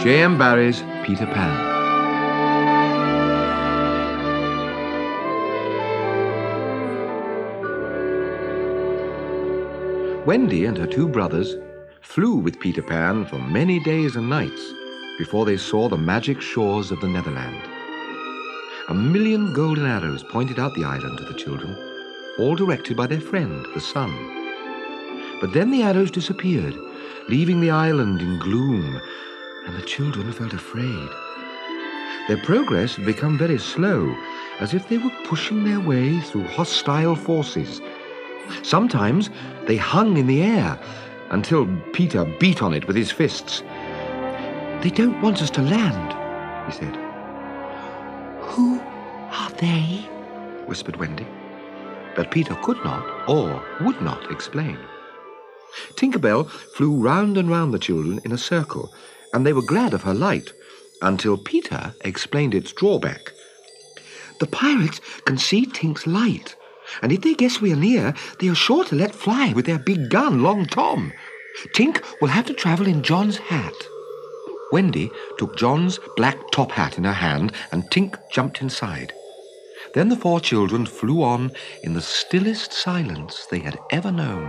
J.M. Barrie's Peter Pan. Wendy and her two brothers flew with Peter Pan for many days and nights before they saw the magic shores of the Netherland. 1,000,000 golden arrows pointed out the island to the children, all directed by their friend, the sun. But then the arrows disappeared, leaving the island in gloom, and the children felt afraid. Their progress had become very slow, as if they were pushing their way through hostile forces. Sometimes they hung in the air until Peter beat on it with his fists. "They don't want us to land," he said. "Who are they?" whispered Wendy. But Peter could not or would not explain. Tinker Bell flew round and round the children in a circle, and they were glad of her light, until Peter explained its drawback. "The pirates can see Tink's light, and if they guess we are near, they are sure to let fly with their big gun, Long Tom. Tink will have to travel in John's hat." Wendy took John's black top hat in her hand, and Tink jumped inside. Then the four children flew on in the stillest silence they had ever known.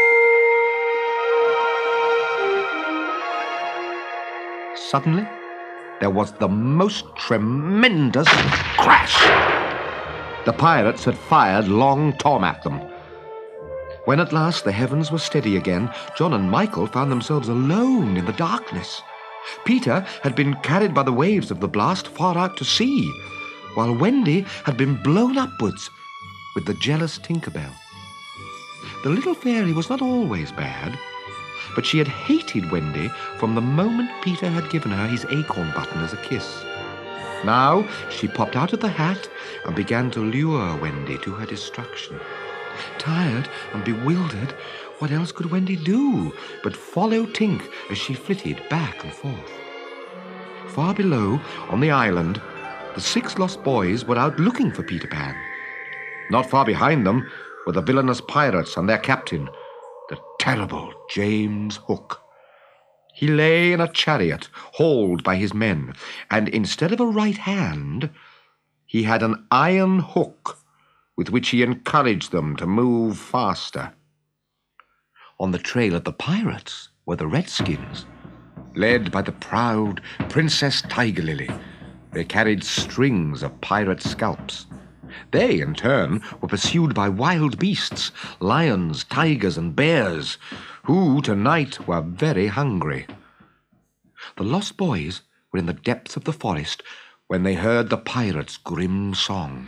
Suddenly, there was the most tremendous crash. The pirates had fired Long Tom at them. When at last the heavens were steady again, John and Michael found themselves alone in the darkness. Peter had been carried by the waves of the blast far out to sea, while Wendy had been blown upwards with the jealous Tinker Bell. The little fairy was not always bad, but she had hated Wendy from the moment Peter had given her his acorn button as a kiss. Now she popped out of the hat and began to lure Wendy to her destruction. Tired and bewildered, what else could Wendy do but follow Tink as she flitted back and forth? Far below, on the island, the 6 lost boys were out looking for Peter Pan. Not far behind them were the villainous pirates and their captain, the terrible James Hook. He lay in a chariot, hauled by his men, and instead of a right hand, he had an iron hook with which he encouraged them to move faster. On the trail of the pirates were the Redskins, led by the proud Princess Tigerlily. They carried strings of pirate scalps. They, in turn, were pursued by wild beasts, lions, tigers, and bears, who tonight were very hungry. The lost boys were in the depths of the forest when they heard the pirates' grim song.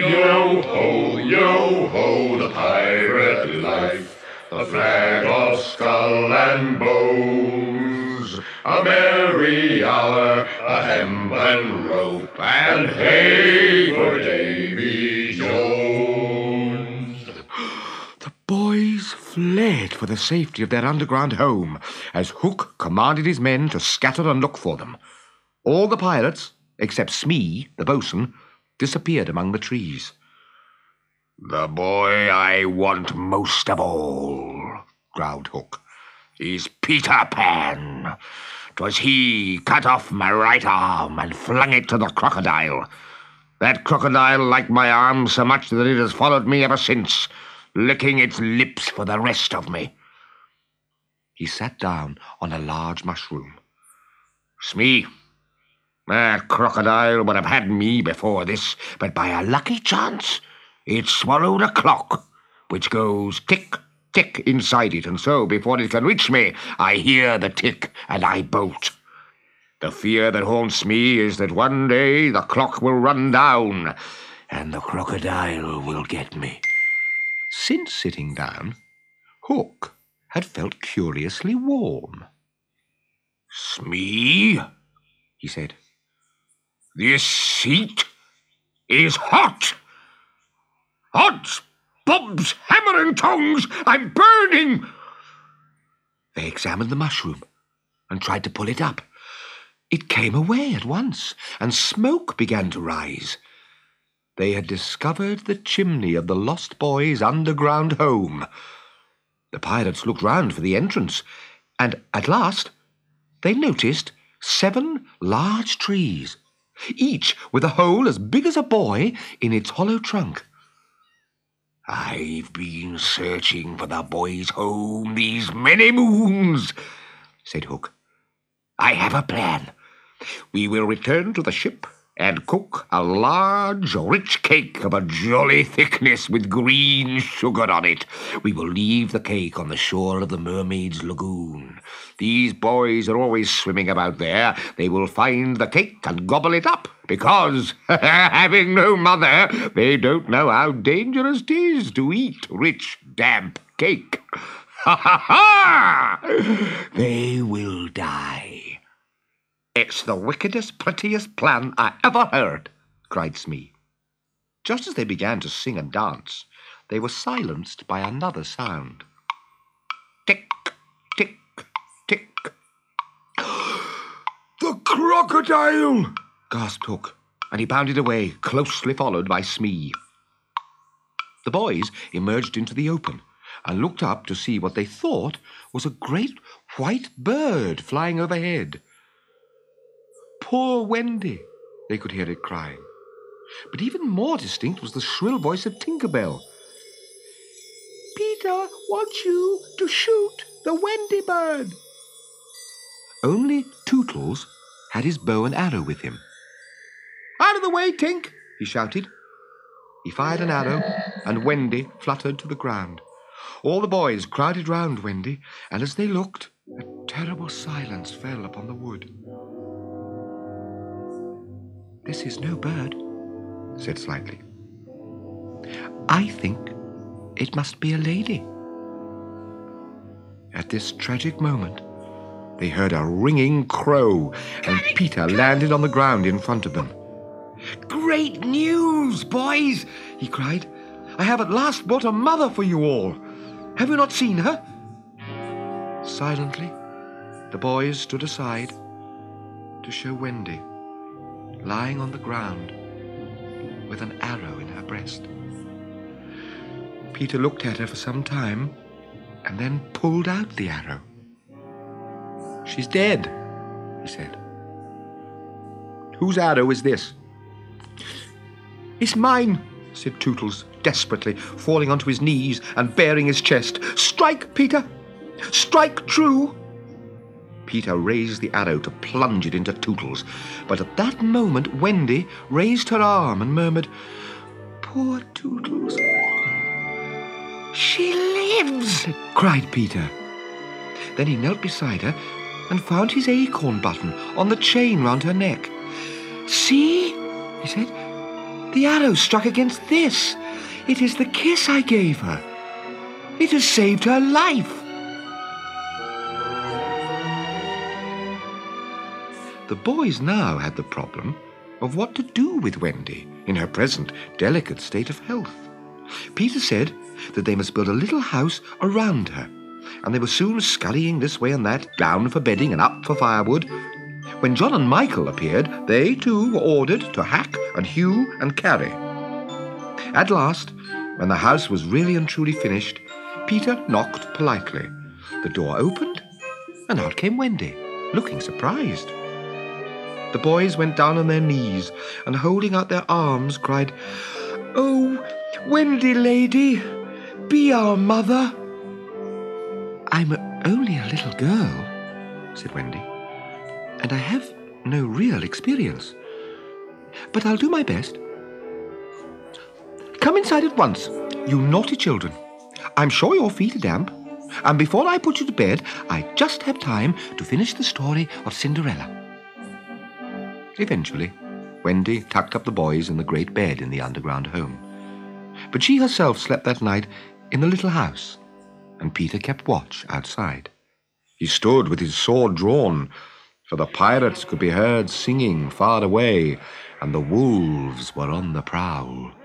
Yo ho, the pirate life, the flag of skull and bones, a merry hour, a hemp and rope, and hey for Davy Jones. The boys fled for the safety of their underground home as Hook commanded his men to scatter and look for them. All the pirates, except Smee, the boatswain, disappeared among the trees. "The boy I want most of all," growled Hook, "is Peter Pan. 'Twas he cut off my right arm and flung it to the crocodile. That crocodile liked my arm so much that it has followed me ever since, licking its lips for the rest of me." He sat down on a large mushroom. "Smee, that crocodile would have had me before this, but by a lucky chance it swallowed a clock, which goes tick, tick inside it, and so before it can reach me, I hear the tick and I bolt. The fear that haunts me is that one day the clock will run down and the crocodile will get me." Since sitting down, Hook had felt curiously warm. "Smee," he said, "this seat is hot. Odds, bobs, hammer and tongs, I'm burning." They examined the mushroom and tried to pull it up. It came away at once, and smoke began to rise. They had discovered the chimney of the Lost Boys' underground home. The pirates looked round for the entrance, and at last they noticed 7 large trees, each with a hole as big as a boy in its hollow trunk. "I've been searching for the boy's home these many moons," said Hook. "I have a plan. We will return to the ship and cook a large, rich cake of a jolly thickness with green sugar on it. We will leave the cake on the shore of the Mermaid's Lagoon. These boys are always swimming about there. They will find the cake and gobble it up, because, having no mother, they don't know how dangerous it is to eat rich, damp cake. Ha ha ha! They will die." "It's the wickedest, prettiest plan I ever heard," cried Smee. Just as they began to sing and dance, they were silenced by another sound. Tick, tick, tick. "The crocodile!" gasped Hook, and he bounded away, closely followed by Smee. The boys emerged into the open and looked up to see what they thought was a great white bird flying overhead. "Poor Wendy," they could hear it crying. But even more distinct was the shrill voice of Tinker Bell. "Peter wants you to shoot the Wendy bird." Only Tootles had his bow and arrow with him. "Out of the way, Tink!" he shouted. He fired an arrow, and Wendy fluttered to the ground. All the boys crowded round Wendy, and as they looked, a terrible silence fell upon the wood. "This is no bird," said Slightly. "I think it must be a lady." At this tragic moment, they heard a ringing crow, and Peter landed on the ground in front of them. "Great news, boys!" he cried. "I have at last brought a mother for you all. Have you not seen her?" Silently, the boys stood aside to show Wendy, lying on the ground with an arrow in her breast. Peter looked at her for some time and then pulled out the arrow. "She's dead," he said. "Whose arrow is this?" "It's mine," said Tootles desperately, falling onto his knees and baring his chest. "Strike, Peter! Strike true!" Peter raised the arrow to plunge it into Tootles, but at that moment Wendy raised her arm and murmured, "Poor Tootles." "She lives!" cried Peter. Then he knelt beside her and found his acorn button on the chain round her neck. "See," he said, "the arrow struck against this. It is the kiss I gave her. It has saved her life." The boys now had the problem of what to do with Wendy in her present delicate state of health. Peter said that they must build a little house around her, and they were soon scurrying this way and that, down for bedding and up for firewood. When John and Michael appeared, they too were ordered to hack and hew and carry. At last, when the house was really and truly finished, Peter knocked politely. The door opened, and out came Wendy, looking surprised. The boys went down on their knees and, holding out their arms, cried, "Oh, Wendy lady, be our mother." "I'm only a little girl," said Wendy, "and I have no real experience. But I'll do my best. Come inside at once, you naughty children. I'm sure your feet are damp, and before I put you to bed, I just have time to finish the story of Cinderella." Eventually, Wendy tucked up the boys in the great bed in the underground home. But she herself slept that night in the little house, and Peter kept watch outside. He stood with his sword drawn, for the pirates could be heard singing far away, and the wolves were on the prowl.